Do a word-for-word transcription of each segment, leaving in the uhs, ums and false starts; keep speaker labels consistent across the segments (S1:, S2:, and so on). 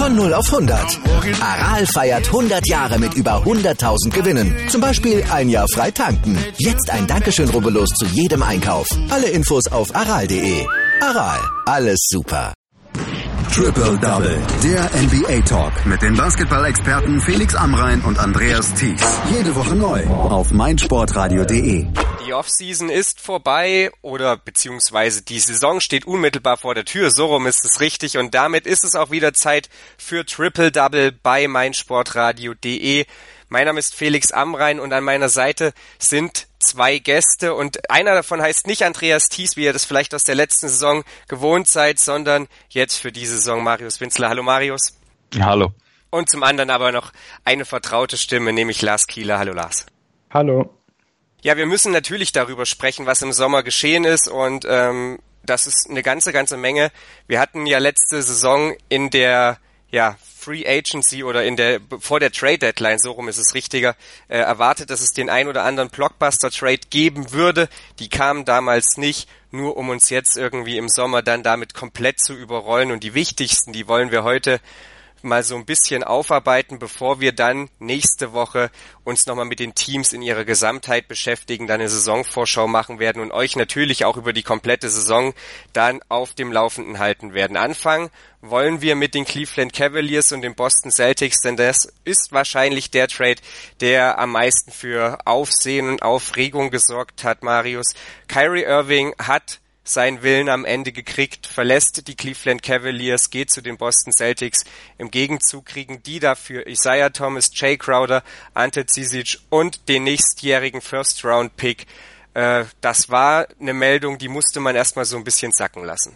S1: Von null auf hundert. Aral feiert hundert Jahre mit über hunderttausend Gewinnen. Zum Beispiel ein Jahr frei tanken. Jetzt ein Dankeschön, rubbellos zu jedem Einkauf. Alle Infos auf aral punkt de. Aral, alles super.
S2: Triple Double, der N B A-Talk mit den Basketball-Experten Felix Amrain und Andreas Thies. Jede Woche neu auf meinsportradio punkt de.
S3: Die Offseason ist vorbei oder beziehungsweise die Saison steht unmittelbar vor der Tür, so rum ist es richtig, und damit ist es auch wieder Zeit für Triple Double bei meinsportradio punkt de. Mein Name ist Felix Amrain und an meiner Seite sind zwei Gäste und einer davon heißt nicht Andreas Thies, wie ihr das vielleicht aus der letzten Saison gewohnt seid, sondern jetzt für diese Saison Marius Winzler. Hallo Marius.
S4: Hallo.
S3: Und zum anderen aber noch eine vertraute Stimme, nämlich Lars Kieler. Hallo Lars.
S5: Hallo.
S3: Ja, wir müssen natürlich darüber sprechen, was im Sommer geschehen ist, und ähm, das ist eine ganze, ganze Menge. Wir hatten ja letzte Saison in der ja Free Agency oder in der vor der Trade Deadline, so rum ist es richtiger, äh, erwartet, dass es den ein oder anderen Blockbuster-Trade geben würde. Die kamen damals nicht, nur um uns jetzt irgendwie im Sommer dann damit komplett zu überrollen. Und die wichtigsten, die wollen wir heute mal so ein bisschen aufarbeiten, bevor wir dann nächste Woche uns nochmal mit den Teams in ihrer Gesamtheit beschäftigen, dann eine Saisonvorschau machen werden und euch natürlich auch über die komplette Saison dann auf dem Laufenden halten werden. Anfangen wollen wir mit den Cleveland Cavaliers und den Boston Celtics, denn das ist wahrscheinlich der Trade, der am meisten für Aufsehen und Aufregung gesorgt hat, Marius. Kyrie Irving hat seinen Willen am Ende gekriegt, verlässt die Cleveland Cavaliers, geht zu den Boston Celtics. Im Gegenzug kriegen die dafür Isaiah Thomas, Jay Crowder, Ante Zizic und den nächstjährigen First-Round-Pick. Äh, das war eine Meldung, die musste man erstmal so ein bisschen sacken lassen.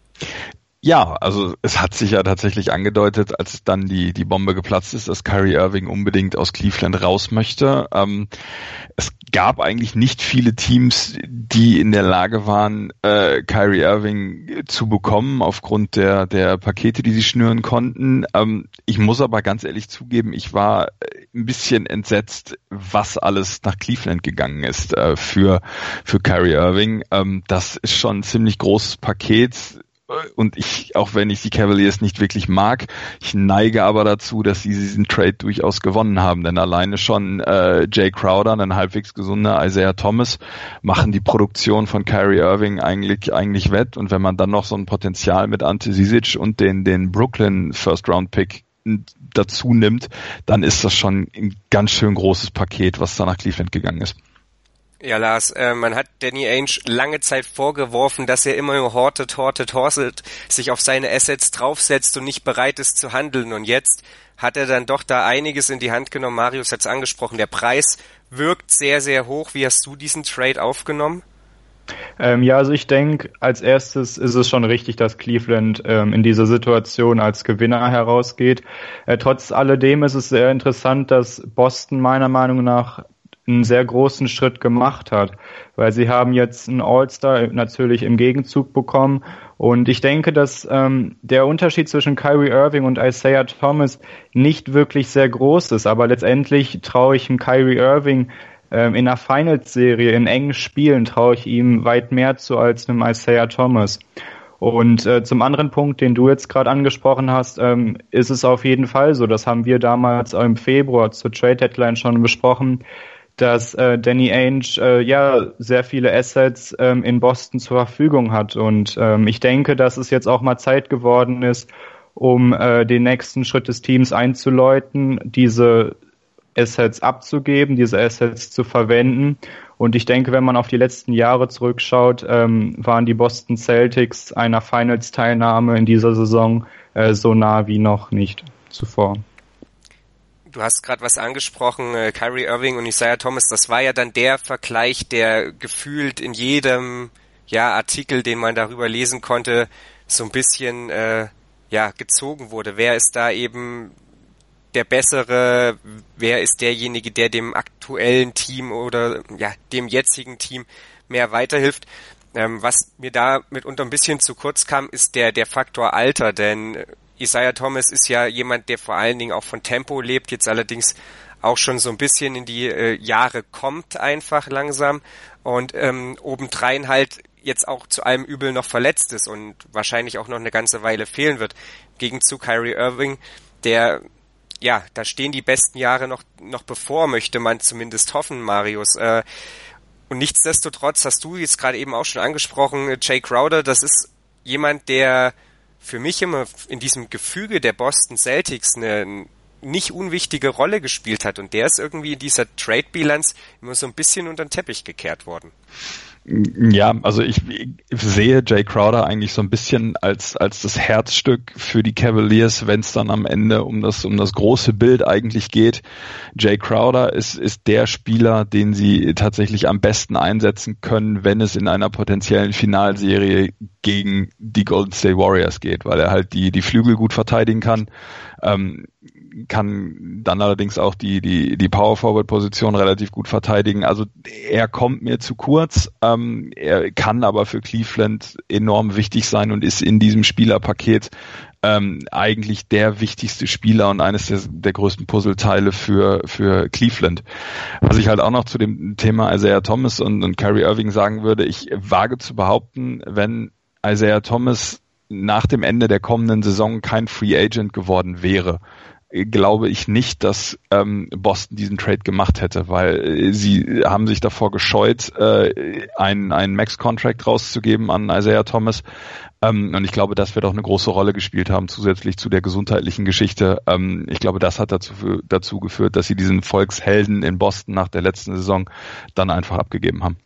S4: Ja, also es hat sich ja tatsächlich angedeutet, als dann die die Bombe geplatzt ist, dass Kyrie Irving unbedingt aus Cleveland raus möchte. Ähm, es gab eigentlich nicht viele Teams, die in der Lage waren, äh, Kyrie Irving zu bekommen, aufgrund der der Pakete, die sie schnüren konnten. Ähm, ich muss aber ganz ehrlich zugeben, ich war ein bisschen entsetzt, was alles nach Cleveland gegangen ist äh, für für Kyrie Irving. Ähm, das ist schon ein ziemlich großes Paket. Und ich, auch wenn ich die Cavaliers nicht wirklich mag, ich neige aber dazu, dass sie diesen Trade durchaus gewonnen haben. Denn alleine schon äh, Jay Crowder, ein halbwegs gesunder Isaiah Thomas, machen die Produktion von Kyrie Irving eigentlich eigentlich wett. Und wenn man dann noch so ein Potenzial mit Ante Zizic und den den Brooklyn First-Round-Pick dazu nimmt, dann ist das schon ein ganz schön großes Paket, was da nach Cleveland gegangen ist.
S3: Ja, Lars, äh, man hat Danny Ainge lange Zeit vorgeworfen, dass er immer nur hortet, hortet, hortet, sich auf seine Assets draufsetzt und nicht bereit ist zu handeln. Und jetzt hat er dann doch da einiges in die Hand genommen. Marius hat es angesprochen, der Preis wirkt sehr, sehr hoch. Wie hast du diesen Trade aufgenommen?
S5: Ähm, ja, also ich denke, als erstes ist es schon richtig, dass Cleveland ähm, in dieser Situation als Gewinner herausgeht. Äh, trotz alledem ist es sehr interessant, dass Boston meiner Meinung nach einen sehr großen Schritt gemacht hat, weil sie haben jetzt einen All-Star natürlich im Gegenzug bekommen, und ich denke, dass ähm, der Unterschied zwischen Kyrie Irving und Isaiah Thomas nicht wirklich sehr groß ist, aber letztendlich traue ich dem Kyrie Irving ähm, in einer Finals-Serie, in engen Spielen, traue ich ihm weit mehr zu als einem Isaiah Thomas. Und äh, zum anderen Punkt, den du jetzt gerade angesprochen hast, ähm, ist es auf jeden Fall so, das haben wir damals im Februar zur Trade-Deadline schon besprochen, dass äh, Danny Ainge äh, ja sehr viele Assets ähm, in Boston zur Verfügung hat, und ähm, ich denke, dass es jetzt auch mal Zeit geworden ist, um äh, den nächsten Schritt des Teams einzuläuten, diese Assets abzugeben, diese Assets zu verwenden. Und ich denke, wenn man auf die letzten Jahre zurückschaut, ähm, waren die Boston Celtics einer Finals-Teilnahme in dieser Saison äh, so nah wie noch nicht zuvor.
S3: Du hast gerade was angesprochen, äh, Kyrie Irving und Isaiah Thomas, das war ja dann der Vergleich, der gefühlt in jedem ja, Artikel, den man darüber lesen konnte, so ein bisschen äh, ja, gezogen wurde. Wer ist da eben der Bessere, wer ist derjenige, der dem aktuellen Team oder ja dem jetzigen Team mehr weiterhilft? Ähm, was mir da mitunter ein bisschen zu kurz kam, ist der der Faktor Alter, denn Isaiah Thomas ist ja jemand, der vor allen Dingen auch von Tempo lebt, jetzt allerdings auch schon so ein bisschen in die äh, Jahre kommt einfach langsam, und ähm, obendrein halt jetzt auch zu allem Übel noch verletzt ist und wahrscheinlich auch noch eine ganze Weile fehlen wird. Im Gegenzug Kyrie Irving, der, ja, da stehen die besten Jahre noch, noch bevor, möchte man zumindest hoffen, Marius. Äh, und nichtsdestotrotz hast du jetzt gerade eben auch schon angesprochen, Jay Crowder, das ist jemand, der für mich immer in diesem Gefüge der Boston Celtics eine nicht unwichtige Rolle gespielt hat und der ist irgendwie in dieser Trade-Bilanz immer so ein bisschen unter den Teppich gekehrt worden.
S4: Ja, also ich, ich sehe Jay Crowder eigentlich so ein bisschen als als das Herzstück für die Cavaliers, wenn es dann am Ende um das um das große Bild eigentlich geht. Jay Crowder ist ist der Spieler, den sie tatsächlich am besten einsetzen können, wenn es in einer potenziellen Finalserie gegen die Golden State Warriors geht, weil er halt die die Flügel gut verteidigen kann. Ähm, kann dann allerdings auch die die die Power Forward Position relativ gut verteidigen. Also er kommt mir zu kurz. Ähm, er kann aber für Cleveland enorm wichtig sein und ist in diesem Spielerpaket ähm, eigentlich der wichtigste Spieler und eines der, der größten Puzzleteile für für Cleveland. Was ich halt auch noch zu dem Thema Isaiah Thomas und, und Kyrie Irving sagen würde, ich wage zu behaupten, wenn Isaiah Thomas nach dem Ende der kommenden Saison kein Free Agent geworden wäre, glaube ich nicht, dass ähm, Boston diesen Trade gemacht hätte, weil äh, sie haben sich davor gescheut, äh, einen, einen Max-Contract rauszugeben an Isaiah Thomas. Ähm, und ich glaube, das wird auch eine große Rolle gespielt haben, zusätzlich zu der gesundheitlichen Geschichte. Ähm, ich glaube, das hat dazu, dazu geführt, dass sie diesen Volkshelden in Boston nach der letzten Saison dann einfach abgegeben haben.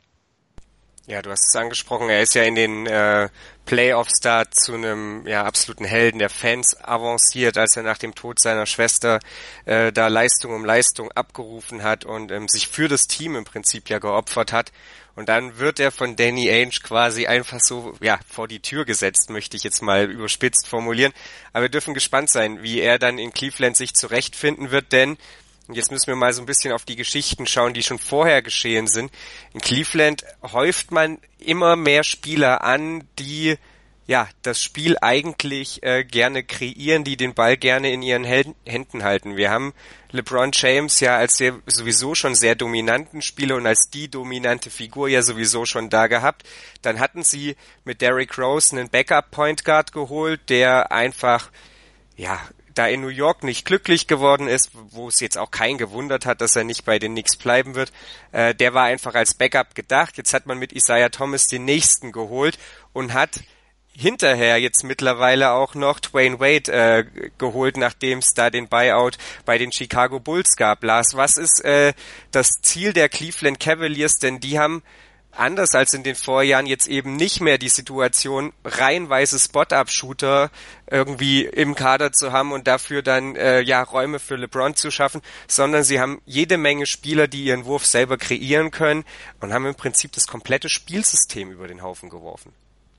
S3: Ja, du hast es angesprochen, er ist ja in den äh, Playoffs da zu einem ja absoluten Helden der Fans avanciert, als er nach dem Tod seiner Schwester äh, da Leistung um Leistung abgerufen hat und ähm, sich für das Team im Prinzip ja geopfert hat. Und dann wird er von Danny Ainge quasi einfach so ja vor die Tür gesetzt, möchte ich jetzt mal überspitzt formulieren. Aber wir dürfen gespannt sein, wie er dann in Cleveland sich zurechtfinden wird, denn und jetzt müssen wir mal so ein bisschen auf die Geschichten schauen, die schon vorher geschehen sind. In Cleveland häuft man immer mehr Spieler an, die ja das Spiel eigentlich äh, gerne kreieren, die den Ball gerne in ihren Hel- Händen halten. Wir haben LeBron James ja als der sowieso schon sehr dominanten Spieler und als die dominante Figur ja sowieso schon da gehabt. Dann hatten sie mit Derrick Rose einen Backup-Point Guard geholt, der einfach ja da in New York nicht glücklich geworden ist, wo es jetzt auch keinen gewundert hat, dass er nicht bei den Knicks bleiben wird, äh, der war einfach als Backup gedacht. Jetzt hat man mit Isaiah Thomas den nächsten geholt und hat hinterher jetzt mittlerweile auch noch Dwayne Wade äh, geholt, nachdem es da den Buyout bei den Chicago Bulls gab. Lars, was ist äh, das Ziel der Cleveland Cavaliers? Denn die haben anders als in den Vorjahren jetzt eben nicht mehr die Situation, reihenweise Spot-Up-Shooter irgendwie im Kader zu haben und dafür dann äh, ja Räume für LeBron zu schaffen, sondern sie haben jede Menge Spieler, die ihren Wurf selber kreieren können und haben im Prinzip das komplette Spielsystem über den Haufen geworfen.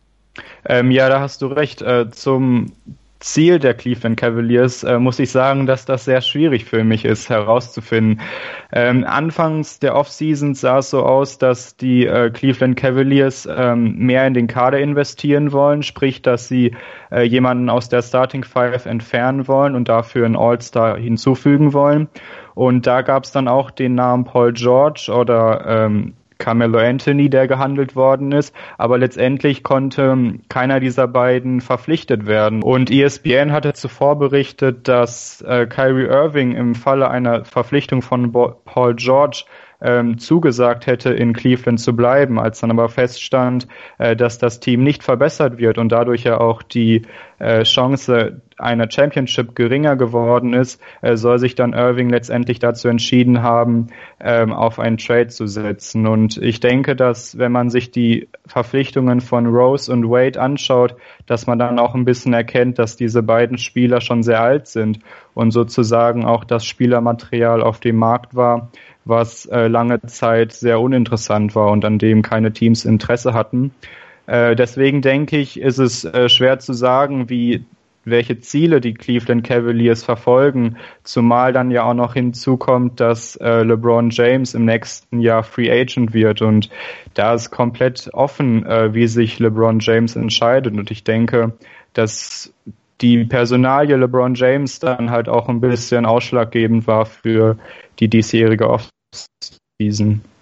S5: Ähm, ja, da hast du recht. Äh, zum Ziel der Cleveland Cavaliers äh, muss ich sagen, dass das sehr schwierig für mich ist herauszufinden. Ähm, anfangs der Offseason sah es so aus, dass die äh, Cleveland Cavaliers ähm, mehr in den Kader investieren wollen, sprich, dass sie äh, jemanden aus der Starting Five entfernen wollen und dafür einen All-Star hinzufügen wollen. Und da gab es dann auch den Namen Paul George oder ähm, Carmelo Anthony, der gehandelt worden ist, aber letztendlich konnte keiner dieser beiden verpflichtet werden. Und E S P N hatte zuvor berichtet, dass äh, Kyrie Irving im Falle einer Verpflichtung von Bo- Paul George ähm, zugesagt hätte, in Cleveland zu bleiben, als dann aber feststand, äh, dass das Team nicht verbessert wird und dadurch ja auch die äh, Chance einer Championship geringer geworden ist, äh, soll sich dann Irving letztendlich dazu entschieden haben, ähm, auf einen Trade zu setzen. Und ich denke, dass wenn man sich die Verpflichtungen von Rose und Wade anschaut, dass man dann auch ein bisschen erkennt, dass diese beiden Spieler schon sehr alt sind und sozusagen auch das Spielermaterial auf dem Markt war, was äh, lange Zeit sehr uninteressant war und an dem keine Teams Interesse hatten. Äh, deswegen denke ich, ist es äh, schwer zu sagen, wie welche Ziele die Cleveland Cavaliers verfolgen, zumal dann ja auch noch hinzukommt, dass äh, LeBron James im nächsten Jahr Free Agent wird und da ist komplett offen, äh, wie sich LeBron James entscheidet und ich denke, dass die Personalie LeBron James dann halt auch ein bisschen ausschlaggebend war für die diesjährige Offseason.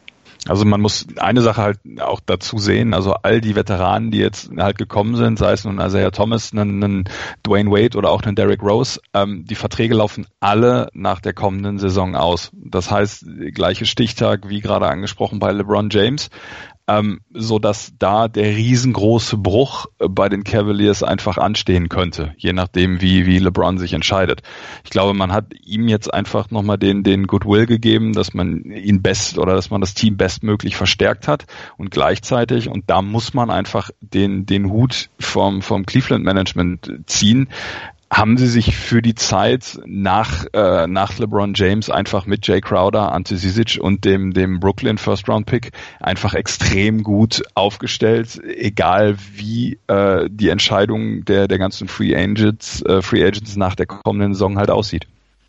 S4: Also man muss eine Sache halt auch dazu sehen, also all die Veteranen, die jetzt halt gekommen sind, sei es nun Isaiah Thomas, einen, einen Dwayne Wade oder auch einen Derrick Rose, ähm, die Verträge laufen alle nach der kommenden Saison aus. Das heißt, gleiche Stichtag wie gerade angesprochen bei LeBron James. Ähm, so dass da der riesengroße Bruch bei den Cavaliers einfach anstehen könnte, je nachdem wie wie LeBron sich entscheidet. Ich glaube, man hat ihm jetzt einfach nochmal den den Goodwill gegeben, dass man ihn best oder dass man das Team bestmöglich verstärkt hat und gleichzeitig, und da muss man einfach den den Hut vom vom Cleveland Management ziehen, haben sie sich für die Zeit nach äh, nach LeBron James einfach mit Jay Crowder, Ante Zizic und dem dem Brooklyn First Round Pick einfach extrem gut aufgestellt, egal wie äh, die Entscheidung der der ganzen Free Agents äh, Free Agents nach der kommenden Saison halt aussieht.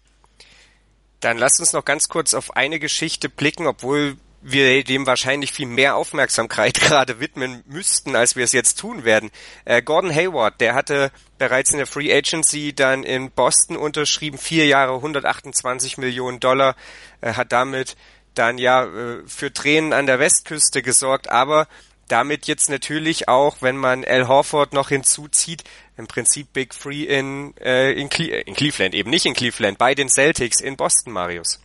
S3: Dann lasst uns noch ganz kurz auf eine Geschichte blicken, obwohl wir dem wahrscheinlich viel mehr Aufmerksamkeit gerade widmen müssten, als wir es jetzt tun werden. Äh, Gordon Hayward, der hatte bereits in der Free Agency dann in Boston unterschrieben, vier Jahre, hundertachtundzwanzig Millionen Dollar, äh, hat damit dann ja äh, für Tränen an der Westküste gesorgt, aber damit jetzt natürlich auch, wenn man Al Horford noch hinzuzieht, im Prinzip Big Three in, äh, in, Cle- in Cleveland, eben nicht in Cleveland, bei den Celtics in Boston, Marius.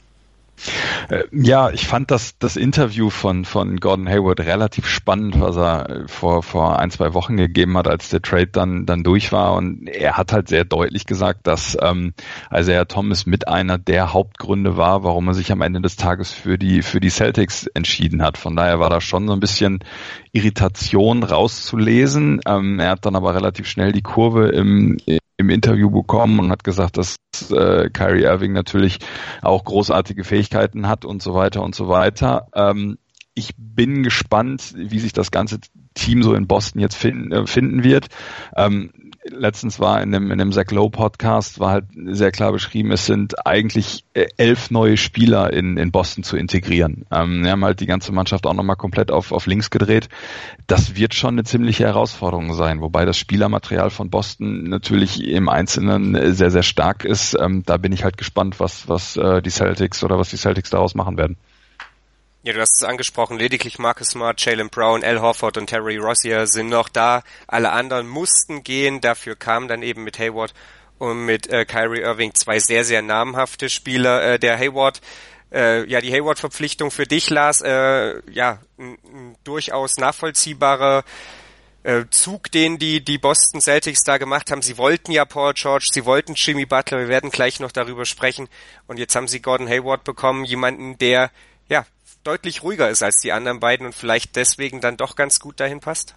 S4: Ja, ich fand das das Interview von von Gordon Hayward relativ spannend, was er vor vor ein, zwei Wochen gegeben hat, als der Trade dann dann durch war, und er hat halt sehr deutlich gesagt, dass ähm, Isaiah Thomas mit einer der Hauptgründe war, warum er sich am Ende des Tages für die für die Celtics entschieden hat. Von daher war da schon so ein bisschen Irritation rauszulesen. Ähm, er hat dann aber relativ schnell die Kurve im im Interview bekommen und hat gesagt, dass äh, Kyrie Irving natürlich auch großartige Fähigkeiten hat und so weiter und so weiter. Ähm, ich bin gespannt, wie sich das ganze Team so in Boston jetzt finden, äh, finden wird. Ähm, letztens war in dem, in dem Zach Lowe Podcast war halt sehr klar beschrieben, es sind eigentlich elf neue Spieler in, in Boston zu integrieren. Ähm, wir haben halt die ganze Mannschaft auch nochmal komplett auf, auf links gedreht. Das wird schon eine ziemliche Herausforderung sein, wobei das Spielermaterial von Boston natürlich im Einzelnen sehr, sehr stark ist. Ähm, da bin ich halt gespannt, was, was äh, die Celtics oder was die Celtics daraus machen werden.
S3: Ja, du hast es angesprochen, lediglich Marcus Smart, Jaylen Brown, Al Horford und Terry Rozier sind noch da. Alle anderen mussten gehen, dafür kamen dann eben mit Hayward und mit äh, Kyrie Irving zwei sehr, sehr namhafte Spieler. Äh, der Hayward, äh, ja, die Hayward-Verpflichtung für dich, Lars, äh, ja, ein, ein durchaus nachvollziehbarer äh, Zug, den die, die Boston Celtics da gemacht haben. Sie wollten ja Paul George, sie wollten Jimmy Butler, wir werden gleich noch darüber sprechen. Und jetzt haben sie Gordon Hayward bekommen, jemanden, der, ja, deutlich ruhiger ist als die anderen beiden und vielleicht deswegen dann doch ganz gut dahin passt?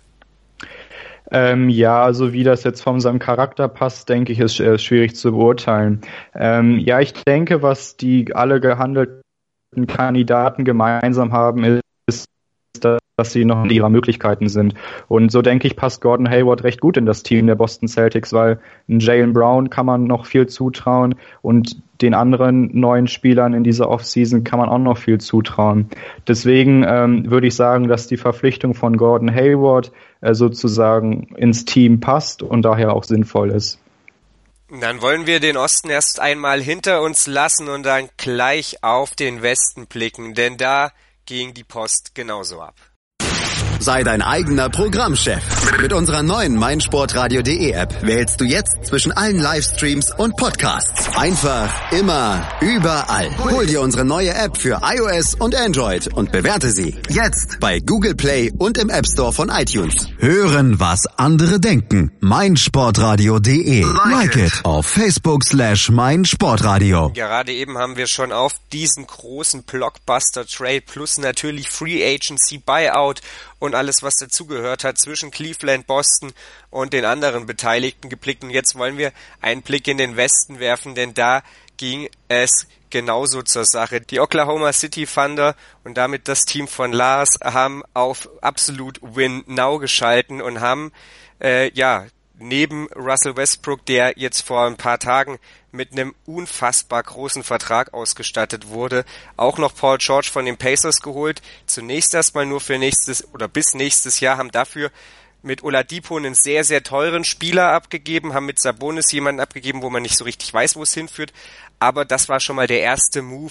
S5: Ähm, ja, also wie das jetzt von seinem Charakter passt, denke ich, ist äh, schwierig zu beurteilen. Ähm, ja, ich denke, was die alle gehandelten Kandidaten gemeinsam haben, ist, dass sie noch in ihrer Möglichkeiten sind. Und so denke ich, passt Gordon Hayward recht gut in das Team der Boston Celtics, weil Jaylen Brown kann man noch viel zutrauen und den anderen neuen Spielern in dieser Offseason kann man auch noch viel zutrauen. Deswegen ähm, würde ich sagen, dass die Verpflichtung von Gordon Hayward äh, sozusagen ins Team passt und daher auch sinnvoll ist.
S3: Dann wollen wir den Osten erst einmal hinter uns lassen und dann gleich auf den Westen blicken, denn da ging die Post genauso ab.
S2: Sei dein eigener Programmchef. Mit unserer neuen meinsportradio.de App wählst du jetzt zwischen allen Livestreams und Podcasts. Einfach, immer, überall. Hol dir unsere neue App für iOS und Android und bewerte sie jetzt bei Google Play und im App Store von iTunes. Hören, was andere denken. meinsportradio.de. Like it auf Facebook slash meinsportradio.
S3: Gerade eben haben wir schon auf diesen großen Blockbuster-Trade plus natürlich Free Agency, Buyout und alles, was dazugehört hat, zwischen Cleveland, Boston und den anderen Beteiligten geblickt. Und jetzt wollen wir einen Blick in den Westen werfen, denn da ging es genauso zur Sache. Die Oklahoma City Thunder und damit das Team von Lars haben auf absolut Win Now geschalten und haben, äh, ja, neben Russell Westbrook, der jetzt vor ein paar Tagen mit einem unfassbar großen Vertrag ausgestattet wurde, auch noch Paul George von den Pacers geholt. Zunächst erstmal nur für nächstes oder bis nächstes Jahr, haben dafür mit Oladipo einen sehr, sehr teuren Spieler abgegeben, haben mit Sabonis jemanden abgegeben, wo man nicht so richtig weiß, wo es hinführt. Aber das war schon mal der erste Move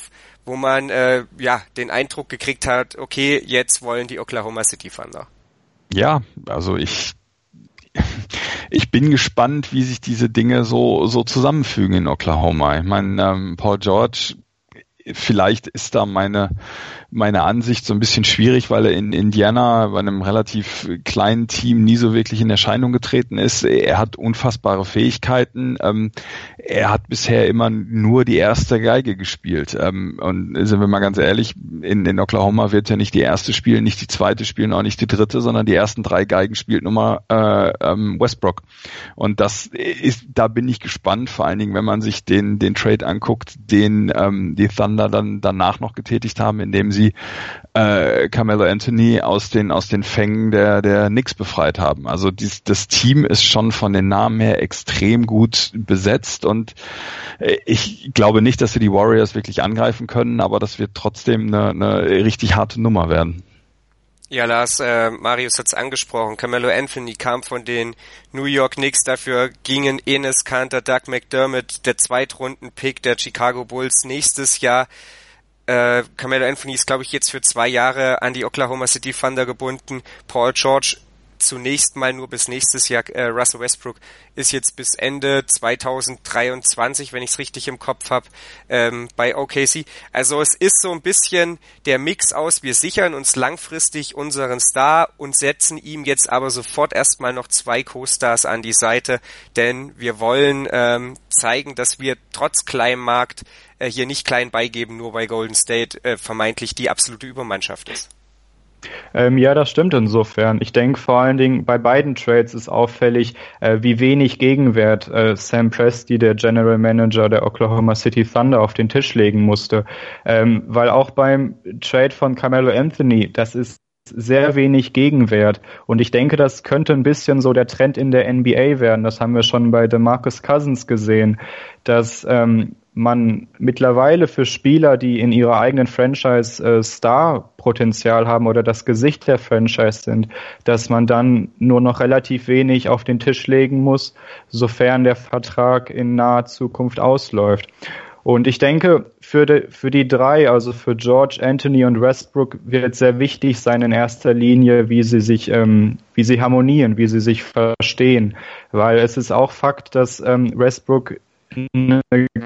S3: wo man äh, ja den Eindruck gekriegt hat, okay, jetzt wollen die Oklahoma City Thunder.
S4: Ja, also ich ich bin gespannt, wie sich diese Dinge so so zusammenfügen in Oklahoma. Ich meine, ähm, Paul George, vielleicht ist da meine meine Ansicht so ein bisschen schwierig, weil er in Indiana bei einem relativ kleinen Team nie so wirklich in Erscheinung getreten ist. Er hat unfassbare Fähigkeiten. Ähm, er hat bisher immer nur die erste Geige gespielt. Ähm, und sind wir mal ganz ehrlich, in, in Oklahoma wird ja nicht die erste spielen, nicht die zweite spielen, auch nicht die dritte, sondern die ersten drei Geigen spielt Nummer äh, ähm, Westbrook. Und das ist, da bin ich gespannt, vor allen Dingen, wenn man sich den den Trade anguckt, den ähm, die Thunder dann danach noch getätigt haben, indem sie äh, Carmelo Anthony aus den aus den Fängen der der Knicks befreit haben. Also dies, das Team ist schon von den Namen her extrem gut besetzt und äh, ich glaube nicht, dass sie die Warriors wirklich angreifen können, aber das wird trotzdem eine, eine richtig harte Nummer werden.
S3: Ja, Lars, äh, Marius hat's angesprochen. Carmelo Anthony kam von den New York Knicks, dafür gingen Enes Kanter, Doug McDermott, der Zweitrunden-Pick der Chicago Bulls nächstes Jahr. Äh, Carmelo Anthony ist, glaube ich, jetzt für zwei Jahre an die Oklahoma City Thunder gebunden. Paul George zunächst mal nur bis nächstes Jahr. Äh, Russell Westbrook ist jetzt bis Ende zwanzig dreiundzwanzig, wenn ich es richtig im Kopf habe, ähm, bei O K C. Also es ist so ein bisschen der Mix aus, wir sichern uns langfristig unseren Star und setzen ihm jetzt aber sofort erstmal noch zwei Co-Stars an die Seite, denn wir wollen ähm, zeigen, dass wir trotz kleinem Markt äh, hier nicht klein beigeben, nur weil Golden State äh, vermeintlich die absolute Übermannschaft ist.
S5: Ähm, ja, das stimmt insofern. Ich denke vor allen Dingen bei beiden Trades ist auffällig, äh, wie wenig Gegenwert äh, Sam Presti, der General Manager der Oklahoma City Thunder, auf den Tisch legen musste. Ähm, weil auch beim Trade von Carmelo Anthony, das ist sehr wenig Gegenwert. Und ich denke, das könnte ein bisschen so der Trend in der N B A werden. Das haben wir schon bei DeMarcus Cousins gesehen, dass ähm, man mittlerweile für Spieler, die in ihrer eigenen Franchise äh, Star-Potenzial haben oder das Gesicht der Franchise sind, dass man dann nur noch relativ wenig auf den Tisch legen muss, sofern der Vertrag in naher Zukunft ausläuft. Und ich denke, für die, für die drei, also für George, Anthony und Westbrook, wird sehr wichtig sein in erster Linie, wie sie sich, ähm, wie sie harmonieren, wie sie sich verstehen. Weil es ist auch Fakt, dass ähm, Westbrook eine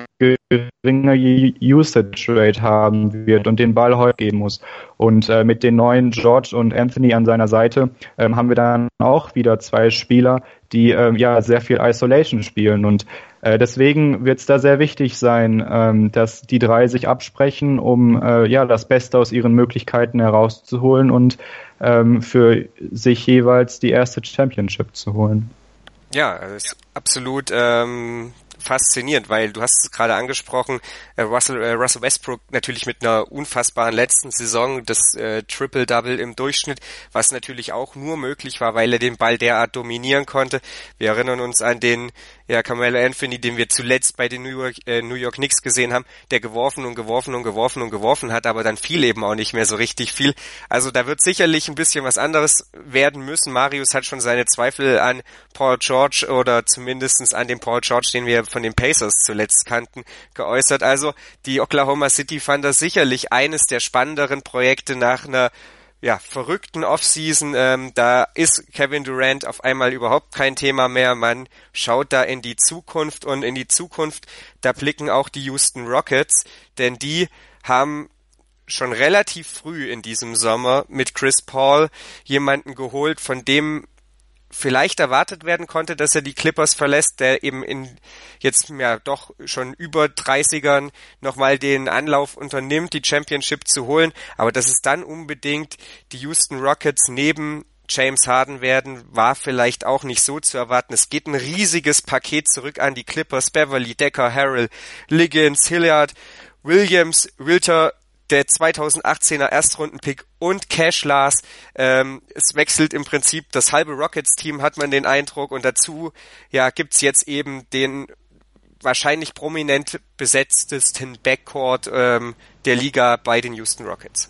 S5: geringe Usage Rate haben wird und den Ball häufig geben muss. Und äh, mit den neuen George und Anthony an seiner Seite ähm, haben wir dann auch wieder zwei Spieler, die ähm, ja sehr viel Isolation spielen. Und äh, deswegen wird es da sehr wichtig sein, ähm, dass die drei sich absprechen, um äh, ja das Beste aus ihren Möglichkeiten herauszuholen und ähm, für sich jeweils die erste Championship zu holen.
S3: Ja, das ist absolut ähm faszinierend, weil du hast es gerade angesprochen, äh, Russell, äh, Russell Westbrook natürlich mit einer unfassbaren letzten Saison, das äh, Triple-Double im Durchschnitt, was natürlich auch nur möglich war, weil er den Ball derart dominieren konnte. Wir erinnern uns an den ja, Carmelo Anthony, den wir zuletzt bei den New York, äh, New York Knicks gesehen haben, der geworfen und geworfen und geworfen und geworfen hat, aber dann fiel eben auch nicht mehr so richtig viel. Also da wird sicherlich ein bisschen was anderes werden müssen. Marius hat schon seine Zweifel an Paul George oder zumindestens an dem Paul George, den wir von den Pacers zuletzt kannten, geäußert. Also die Oklahoma City Thunder sicherlich eines der spannenderen Projekte nach einer ja, verrückten Offseason. Ähm, da ist Kevin Durant auf einmal überhaupt kein Thema mehr. Man schaut da in die Zukunft und in die Zukunft, da blicken auch die Houston Rockets, denn die haben schon relativ früh in diesem Sommer mit Chris Paul jemanden geholt, von dem vielleicht erwartet werden konnte, dass er die Clippers verlässt, der eben in jetzt ja doch schon über dreißigern nochmal den Anlauf unternimmt, die Championship zu holen, aber dass es dann unbedingt die Houston Rockets neben James Harden werden, war vielleicht auch nicht so zu erwarten. Es geht ein riesiges Paket zurück an die Clippers, Beverly, Decker, Harrell, Liggins, Hilliard, Williams, Wilter, der zweitausendachtzehner Erstrundenpick und Cash Lars. Ähm, es wechselt im Prinzip das halbe Rockets-Team, hat man den Eindruck. Und dazu ja gibt's jetzt eben den wahrscheinlich prominent besetztesten Backcourt ähm, der Liga bei den Houston Rockets.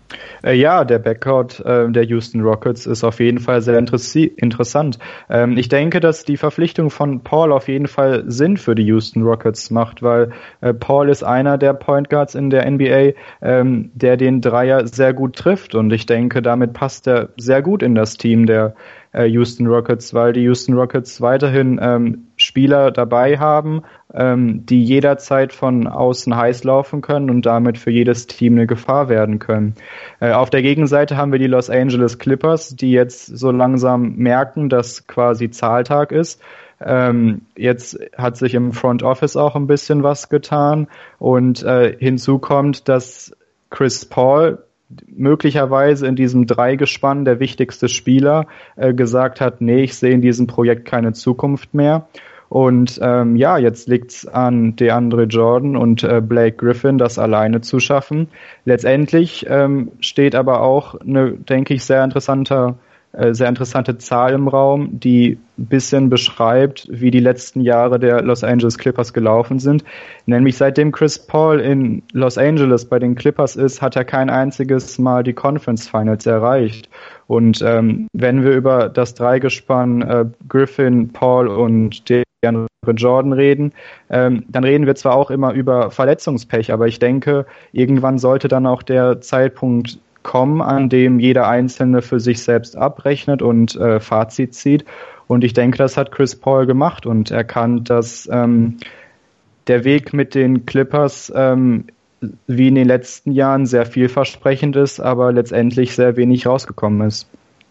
S5: Ja, der Backcourt äh, der Houston Rockets ist auf jeden Fall sehr interessi- interessant. Ähm, ich denke, dass die Verpflichtung von Paul auf jeden Fall Sinn für die Houston Rockets macht, weil äh, Paul ist einer der Point Guards in der N B A, ähm, der den Dreier sehr gut trifft, und ich denke, damit passt er sehr gut in das Team der äh, Houston Rockets, weil die Houston Rockets weiterhin ähm, Spieler dabei haben, ähm, die jederzeit von außen heiß laufen können und damit für jedes Team eine Gefahr werden können. Äh, auf der Gegenseite haben wir die Los Angeles Clippers, die jetzt so langsam merken, dass quasi Zahltag ist. Ähm, jetzt hat sich im Front Office auch ein bisschen was getan, und äh, hinzu kommt, dass Chris Paul möglicherweise in diesem Dreigespann der wichtigste Spieler äh, gesagt hat, nee, ich sehe in diesem Projekt keine Zukunft mehr. Und ähm, ja, jetzt liegt's an DeAndre Jordan und äh, Blake Griffin, das alleine zu schaffen. Letztendlich ähm, steht aber auch eine, denke ich, sehr interessanter sehr interessante Zahl im Raum, die ein bisschen beschreibt, wie die letzten Jahre der Los Angeles Clippers gelaufen sind. Nämlich seitdem Chris Paul in Los Angeles bei den Clippers ist, hat er kein einziges Mal die Conference Finals erreicht. Und ähm, wenn wir über das Dreigespann äh, Griffin, Paul und DeAndre Jordan reden, ähm, dann reden wir zwar auch immer über Verletzungspech, aber ich denke, irgendwann sollte dann auch der Zeitpunkt kommen, an dem jeder Einzelne für sich selbst abrechnet und äh, Fazit zieht. Und ich denke, das hat Chris Paul gemacht und erkannt, dass ähm, der Weg mit den Clippers ähm, wie in den letzten Jahren sehr vielversprechend ist, aber letztendlich sehr wenig rausgekommen ist.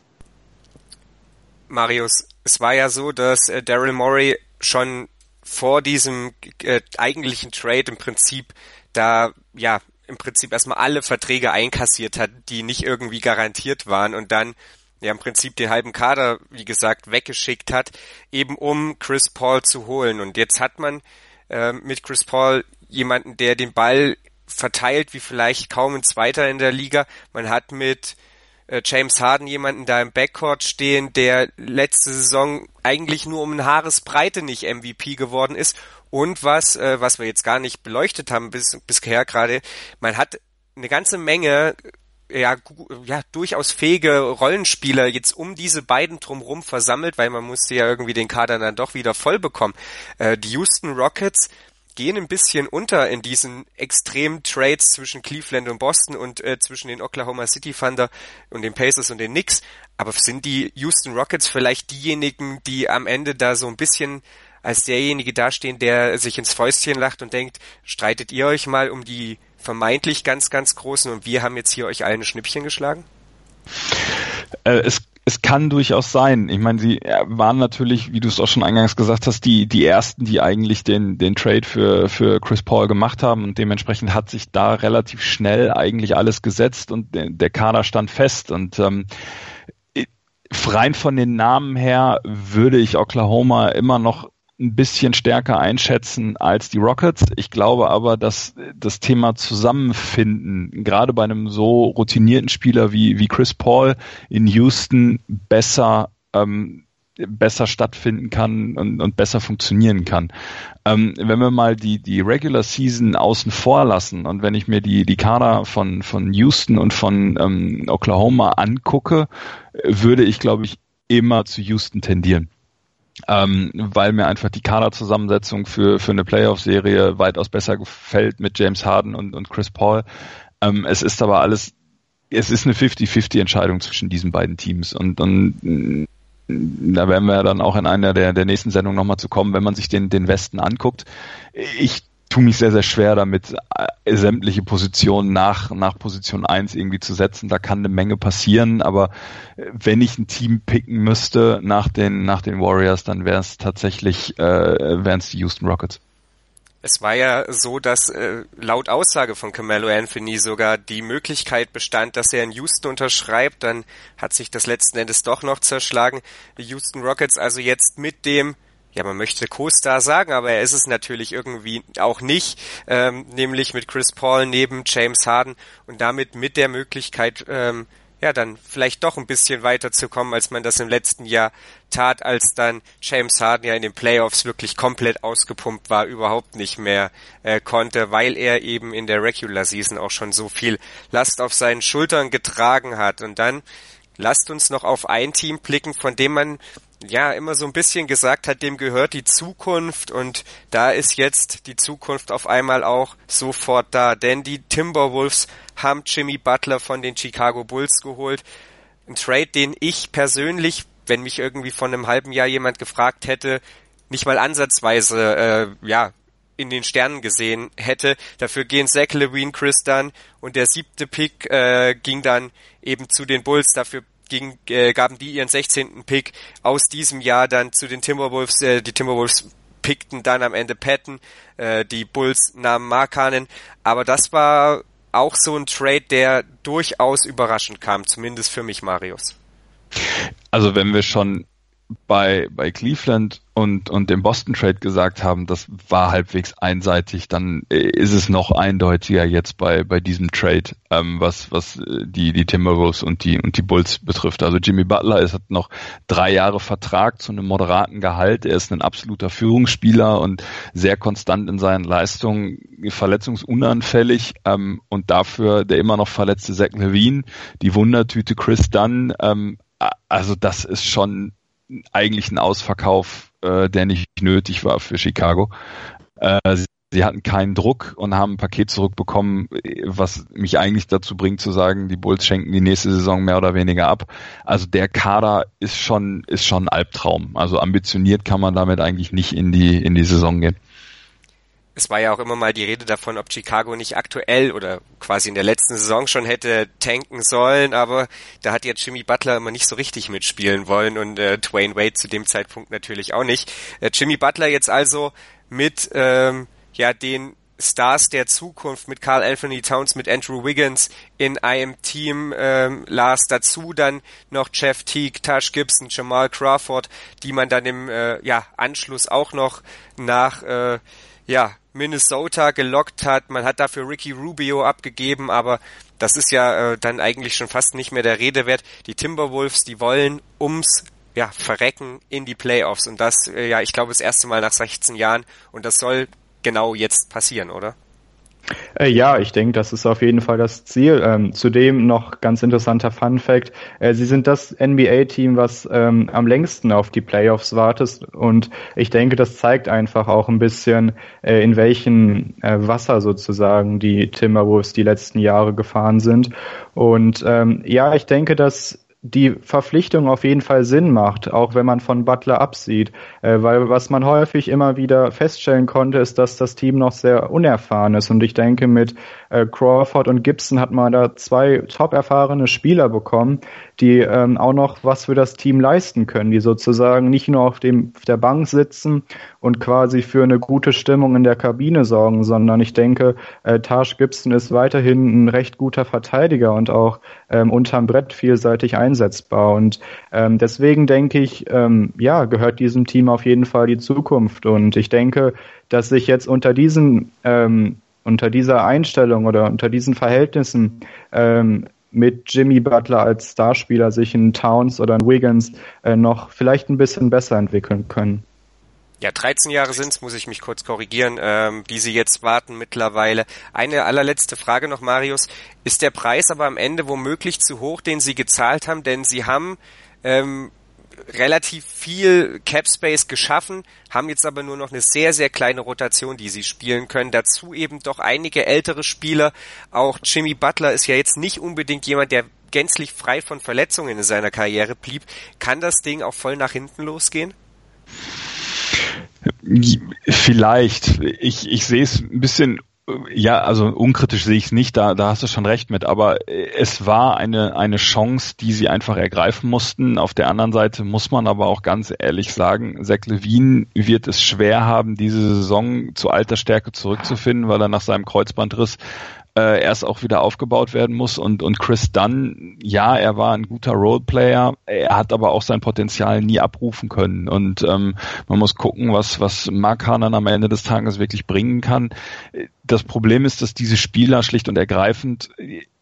S3: Marius, es war ja so, dass äh, Daryl Morey schon vor diesem äh, eigentlichen Trade im Prinzip da, ja, im Prinzip erstmal alle Verträge einkassiert hat, die nicht irgendwie garantiert waren, und dann ja im Prinzip den halben Kader, wie gesagt, weggeschickt hat, eben um Chris Paul zu holen. Und jetzt hat man äh, mit Chris Paul jemanden, der den Ball verteilt wie vielleicht kaum ein Zweiter in der Liga. Man hat mit äh, James Harden jemanden da im Backcourt stehen, der letzte Saison eigentlich nur um eine Haaresbreite nicht M V P geworden ist. Und was, äh, was wir jetzt gar nicht beleuchtet haben bis, bisher gerade, man hat eine ganze Menge, ja, ja, durchaus fähige Rollenspieler jetzt um diese beiden drumherum versammelt, weil man musste ja irgendwie den Kader dann doch wieder voll bekommen. Äh, die Houston Rockets gehen ein bisschen unter in diesen extremen Trades zwischen Cleveland und Boston und äh, zwischen den Oklahoma City Thunder und den Pacers und den Knicks. Aber sind die Houston Rockets vielleicht diejenigen, die am Ende da so ein bisschen als derjenige dastehen, der sich ins Fäustchen lacht und denkt, streitet ihr euch mal um die vermeintlich ganz, ganz Großen und wir haben jetzt hier euch allen ein Schnippchen geschlagen?
S4: Äh, es, es kann durchaus sein. Ich meine, sie waren natürlich, wie du es auch schon eingangs gesagt hast, die, die ersten, die eigentlich den, den Trade für, für Chris Paul gemacht haben, und dementsprechend hat sich da relativ schnell eigentlich alles gesetzt und der, der Kader stand fest, und ähm, rein von den Namen her würde ich Oklahoma immer noch ein bisschen stärker einschätzen als die Rockets. Ich glaube aber, dass das Thema Zusammenfinden, gerade bei einem so routinierten Spieler wie, wie Chris Paul in Houston, besser, ähm, besser stattfinden kann und, und besser funktionieren kann. Ähm, wenn wir mal die, die Regular Season außen vor lassen und wenn ich mir die, die Kader von, von Houston und von ähm, Oklahoma angucke, würde ich, glaube ich, immer zu Houston tendieren. Ähm, weil mir einfach die Kaderzusammensetzung für für eine Playoff-Serie weitaus besser gefällt mit James Harden und und Chris Paul. Ähm, es ist aber alles, es ist eine fifty-fifty-Entscheidung zwischen diesen beiden Teams, und und da werden wir dann auch in einer der der nächsten Sendungen nochmal zu kommen, wenn man sich den den Westen anguckt. Ich tue mich sehr, sehr schwer damit, sämtliche Positionen nach nach Position eins irgendwie zu setzen. Da kann eine Menge passieren, aber wenn ich ein Team picken müsste nach den nach den Warriors, dann wäre es tatsächlich, äh, wären es die Houston Rockets.
S3: Es war ja so, dass äh, laut Aussage von Carmelo Anthony sogar die Möglichkeit bestand, dass er in Houston unterschreibt. Dann hat sich das letzten Endes doch noch zerschlagen. Die Houston Rockets also jetzt mit dem, ja, man möchte Co-Star sagen, aber er ist es natürlich irgendwie auch nicht, ähm, nämlich mit Chris Paul neben James Harden und damit mit der Möglichkeit, ähm, ja, dann vielleicht doch ein bisschen weiterzukommen, als man das im letzten Jahr tat, als dann James Harden ja in den Playoffs wirklich komplett ausgepumpt war, überhaupt nicht mehr äh, konnte, weil er eben in der Regular Season auch schon so viel Last auf seinen Schultern getragen hat. Und dann lasst uns noch auf ein Team blicken, von dem man ja immer so ein bisschen gesagt hat, dem gehört die Zukunft, und da ist jetzt die Zukunft auf einmal auch sofort da, denn die Timberwolves haben Jimmy Butler von den Chicago Bulls geholt. Ein Trade, den ich persönlich, wenn mich irgendwie vor einem halben Jahr jemand gefragt hätte, nicht mal ansatzweise äh, ja in den Sternen gesehen hätte. Dafür gehen Zach LaVine, Chris Dunn, und der siebte Pick äh, ging dann eben zu den Bulls. Dafür ging, äh, gaben die ihren sechzehnten Pick aus diesem Jahr dann zu den Timberwolves. Äh, die Timberwolves pickten dann am Ende Patton, äh, die Bulls nahmen Markkanen. Aber das war auch so ein Trade, der durchaus überraschend kam, zumindest für mich, Marius.
S4: Also wenn wir schon bei bei Cleveland und und dem Boston Trade gesagt haben, das war halbwegs einseitig, dann ist es noch eindeutiger jetzt bei bei diesem Trade, ähm, was was die die Timberwolves und die und die Bulls betrifft. Also Jimmy Butler ist, hat noch drei Jahre Vertrag zu einem moderaten Gehalt. Er ist ein absoluter Führungsspieler und sehr konstant in seinen Leistungen, verletzungsunanfällig, ähm, und dafür der immer noch verletzte Zach LaVine, die Wundertüte Chris Dunn. Ähm, also das ist schon eigentlich ein Ausverkauf, äh, der nicht nötig war für Chicago. Äh, sie, sie hatten keinen Druck und haben ein Paket zurückbekommen, was mich eigentlich dazu bringt zu sagen, die Bulls schenken die nächste Saison mehr oder weniger ab. Also der Kader ist schon ist schon ein Albtraum. Also ambitioniert kann man damit eigentlich nicht in die in die Saison gehen.
S3: Es war ja auch immer mal die Rede davon, ob Chicago nicht aktuell oder quasi in der letzten Saison schon hätte tanken sollen, aber da hat jetzt Jimmy Butler immer nicht so richtig mitspielen wollen und äh, Dwayne Wade zu dem Zeitpunkt natürlich auch nicht. Äh, Jimmy Butler jetzt also mit ähm, ja den Stars der Zukunft, mit Karl Anthony Towns, mit Andrew Wiggins in einem Team, ähm, Lars, dazu dann noch Jeff Teague, Taj Gibson, Jamal Crawford, die man dann im äh, ja Anschluss auch noch nach äh, ja Minnesota gelockt hat. Man hat dafür Ricky Rubio abgegeben, aber das ist ja äh, dann eigentlich schon fast nicht mehr der Rede wert. Die Timberwolves, die wollen ums ja Verrecken in die Playoffs, und das äh, ja, ich glaube, das erste Mal nach sechzehn Jahren, und das soll genau jetzt passieren, oder?
S5: Äh, ja, ich denke, das ist auf jeden Fall das Ziel. Ähm, zudem noch ganz interessanter Fun-Fact, äh, sie sind das N B A-Team, was ähm, am längsten auf die Playoffs wartet, und ich denke, das zeigt einfach auch ein bisschen, äh, in welchen äh, Wasser sozusagen die Timberwolves die letzten Jahre gefahren sind. Und ähm, ja, ich denke, dass die Verpflichtung auf jeden Fall Sinn macht, auch wenn man von Butler absieht, äh, weil was man häufig immer wieder feststellen konnte, ist, dass das Team noch sehr unerfahren ist, und ich denke, mit äh, Crawford und Gibson hat man da zwei top erfahrene Spieler bekommen, die ähm, auch noch was für das Team leisten können, die sozusagen nicht nur auf dem auf der Bank sitzen und quasi für eine gute Stimmung in der Kabine sorgen, sondern ich denke, äh, Taj Gibson ist weiterhin ein recht guter Verteidiger und auch ähm, unterm Brett vielseitig einsetzbar, und ähm, deswegen denke ich, ähm, ja, gehört diesem Team auf jeden Fall die Zukunft, und ich denke, dass sich jetzt unter diesen ähm, unter dieser Einstellung oder unter diesen Verhältnissen ähm, mit Jimmy Butler als Starspieler sich ein Towns oder ein Wiggins äh, noch vielleicht ein bisschen besser entwickeln können.
S3: Ja, dreizehn Jahre sind's, muss ich mich kurz korrigieren, ähm, die sie jetzt warten mittlerweile. Eine allerletzte Frage noch, Marius. Ist der Preis aber am Ende womöglich zu hoch, den sie gezahlt haben? Denn sie haben ähm, relativ viel Cap Space geschaffen, haben jetzt aber nur noch eine sehr, sehr kleine Rotation, die sie spielen können. Dazu eben doch einige ältere Spieler. Auch Jimmy Butler ist ja jetzt nicht unbedingt jemand, der gänzlich frei von Verletzungen in seiner Karriere blieb. Kann das Ding auch voll nach hinten losgehen?
S4: Vielleicht. Ich, ich sehe es ein bisschen, ja, also unkritisch sehe ich es nicht, da, da hast du schon recht mit, aber es war eine, eine Chance, die sie einfach ergreifen mussten. Auf der anderen Seite muss man aber auch ganz ehrlich sagen, Zach LaVine wird es schwer haben, diese Saison zu alter Stärke zurückzufinden, weil er nach seinem Kreuzbandriss äh, erst auch wieder aufgebaut werden muss, und und Chris Dunn, ja, er war ein guter Roleplayer, er hat aber auch sein Potenzial nie abrufen können, und ähm, man muss gucken, was was Markkanen am Ende des Tages wirklich bringen kann. Das Problem ist, dass diese Spieler schlicht und ergreifend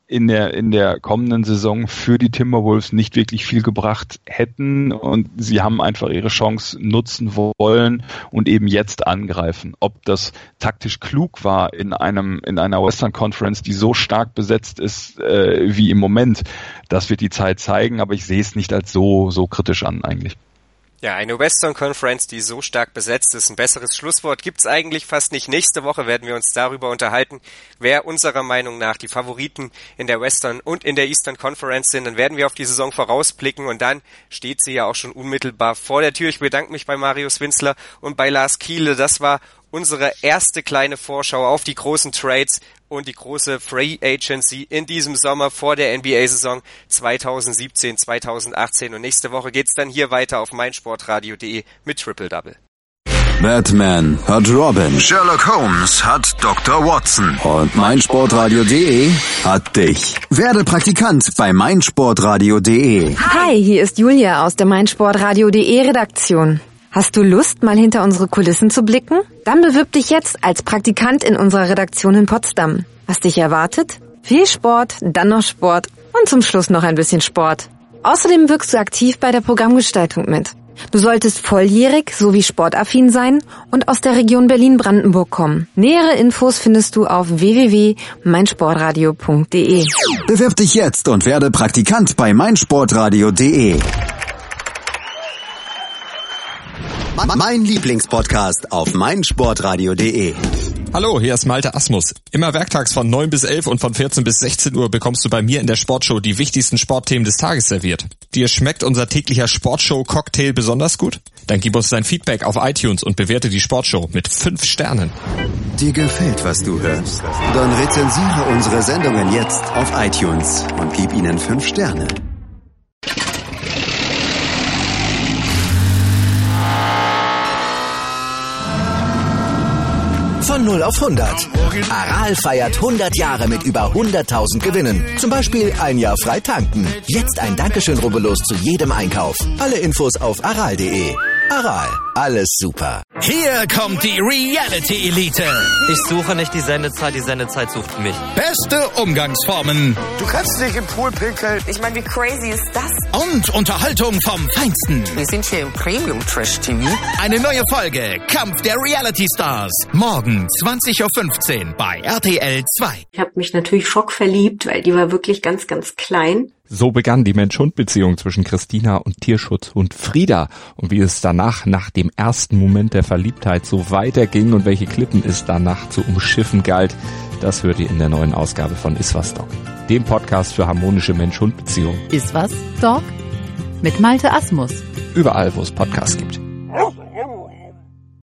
S4: in der in der kommenden Saison für die Timberwolves nicht wirklich viel gebracht hätten und sie haben einfach ihre Chance nutzen wollen und eben jetzt angreifen. Ob das taktisch klug war in einem in einer Western Conference, die so stark besetzt ist äh, wie im Moment, das wird die Zeit zeigen, aber ich sehe es nicht als so so kritisch an eigentlich.
S3: Ja, eine Western Conference, die so stark besetzt ist. Ein besseres Schlusswort gibt's eigentlich fast nicht. Nächste Woche werden wir uns darüber unterhalten, wer unserer Meinung nach die Favoriten in der Western und in der Eastern Conference sind. Dann werden wir auf die Saison vorausblicken und dann steht sie ja auch schon unmittelbar vor der Tür. Ich bedanke mich bei Marius Winzler und bei Lars Kiele. Das war unsere erste kleine Vorschau auf die großen Trades und die große Free Agency in diesem Sommer vor der N B A-Saison zwanzig siebzehn zwanzig achtzehn. Und nächste Woche geht's dann hier weiter auf meinsportradio punkt de mit Triple Double.
S2: Batman hat Robin, Sherlock Holmes hat Doktor Watson und meinsportradio punkt de hat dich. Werde Praktikant bei meinsportradio punkt de.
S6: Hi, hier ist Julia aus der meinsportradio punkt de Redaktion. Hast du Lust, mal hinter unsere Kulissen zu blicken? Dann bewirb dich jetzt als Praktikant in unserer Redaktion in Potsdam. Was dich erwartet? Viel Sport, dann noch Sport und zum Schluss noch ein bisschen Sport. Außerdem wirkst du aktiv bei der Programmgestaltung mit. Du solltest volljährig sowie sportaffin sein und aus der Region Berlin-Brandenburg kommen. Nähere Infos findest du auf w w w punkt meinsportradio punkt de.
S2: Bewirb dich jetzt und werde Praktikant bei meinsportradio punkt de. Mein Lieblingspodcast auf meinsportradio punkt de.
S7: Hallo, hier ist Malte Asmus. Immer werktags von neun bis elf und von vierzehn bis sechzehn Uhr bekommst du bei mir in der Sportshow die wichtigsten Sportthemen des Tages serviert. Dir schmeckt unser täglicher Sportshow-Cocktail besonders gut? Dann gib uns dein Feedback auf iTunes und bewerte die Sportshow mit fünf Sternen.
S2: Dir gefällt, was du hörst? Dann rezensiere unsere Sendungen jetzt auf iTunes und gib ihnen fünf Sterne.
S1: Von null auf hundert. Aral feiert hundert Jahre mit über hunderttausend Gewinnen. Zum Beispiel ein Jahr frei tanken. Jetzt ein Dankeschön, rubbellos zu jedem Einkauf. Alle Infos auf aral punkt de. Aral, alles super.
S8: Hier kommt die Reality Elite.
S9: Ich suche nicht die Sendezeit, die Sendezeit sucht mich.
S8: Beste Umgangsformen.
S10: Du kannst dich im Pool pinkeln.
S11: Ich meine, wie crazy ist das?
S8: Und Unterhaltung vom Feinsten.
S11: Wir sind hier im Premium-Trash-T V.
S8: Eine neue Folge, Kampf der Reality Stars. Morgen zwanzig Uhr fünfzehn bei R T L zwei.
S12: Ich habe mich natürlich schockverliebt, weil die war wirklich ganz, ganz klein.
S13: So begann die Mensch-Hund-Beziehung zwischen Christina und Tierschutzhund Frieda. Und wie es danach, nach dem ersten Moment der Verliebtheit, so weiterging und welche Klippen es danach zu umschiffen galt, das hört ihr in der neuen Ausgabe von Iswas Dog, dem Podcast für harmonische Mensch-Hund-Beziehungen.
S14: Iswas Dog mit Malte Asmus.
S13: Überall, wo es Podcasts gibt.